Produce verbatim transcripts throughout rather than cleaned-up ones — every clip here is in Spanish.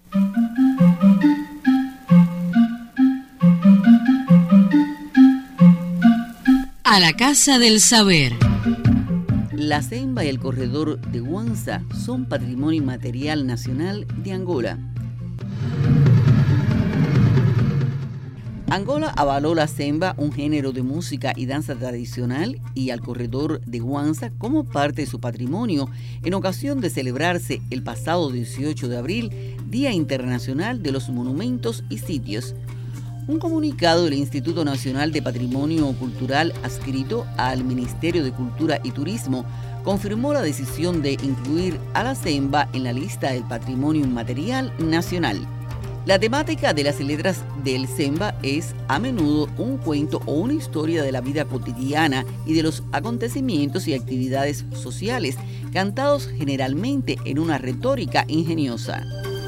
A la Casa del Saber. La semba y el corredor de Huanza son patrimonio inmaterial nacional de Angola. Angola avaló la semba, un género de música y danza tradicional, y al corredor de Huanza como parte de su patrimonio en ocasión de celebrarse el pasado dieciocho de abril, Día Internacional de los Monumentos y Sitios. Un comunicado del Instituto Nacional de Patrimonio Cultural adscrito al Ministerio de Cultura y Turismo confirmó la decisión de incluir a la semba en la lista del Patrimonio Inmaterial Nacional. La temática de las letras del semba es a menudo un cuento o una historia de la vida cotidiana y de los acontecimientos y actividades sociales, cantados generalmente en una retórica ingeniosa.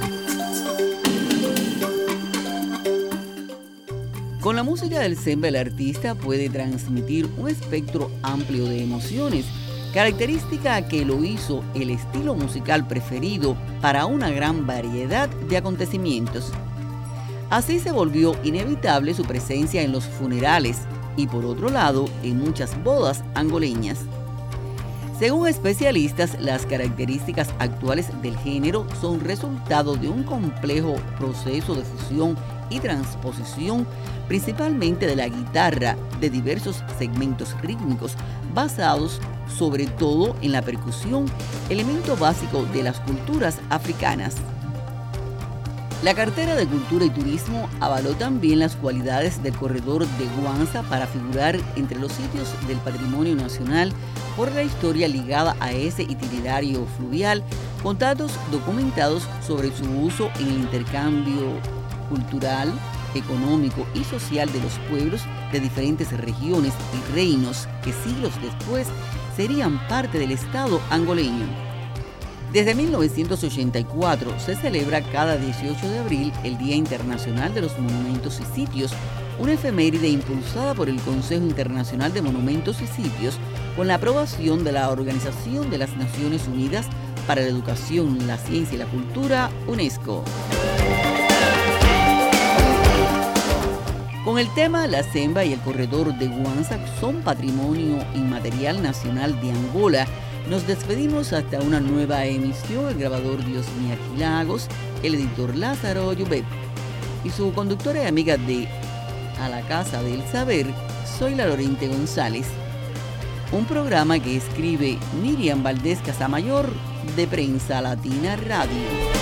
Con la música del semba, el artista puede transmitir un espectro amplio de emociones, característica que lo hizo el estilo musical preferido para una gran variedad de acontecimientos. Así se volvió inevitable su presencia en los funerales y, por otro lado, en muchas bodas angoleñas. Según especialistas, las características actuales del género son resultado de un complejo proceso de fusión y transposición, principalmente de la guitarra, de diversos segmentos rítmicos basados sobre todo en la percusión, elemento básico de las culturas africanas. La cartera de Cultura y Turismo avaló también las cualidades del corredor de Huanza para figurar entre los sitios del patrimonio nacional por la historia ligada a ese itinerario fluvial, con datos documentados sobre su uso en el intercambio cultural, económico y social de los pueblos de diferentes regiones y reinos que siglos después serían parte del Estado angoleño. Desde mil novecientos ochenta y cuatro se celebra cada dieciocho de abril el Día Internacional de los Monumentos y Sitios, una efeméride impulsada por el Consejo Internacional de Monumentos y Sitios con la aprobación de la Organización de las Naciones Unidas para la Educación, la Ciencia y la Cultura, UNESCO. Con el tema La semba y el corredor de Huanza son patrimonio inmaterial nacional de Angola, nos despedimos hasta una nueva emisión. El grabador Diosmí Arquilagos, el editor Lázaro Llobet y su conductora y amiga de A la Casa del Saber, soy la Lorente González. Un programa que escribe Miriam Valdés Casamayor de Prensa Latina Radio.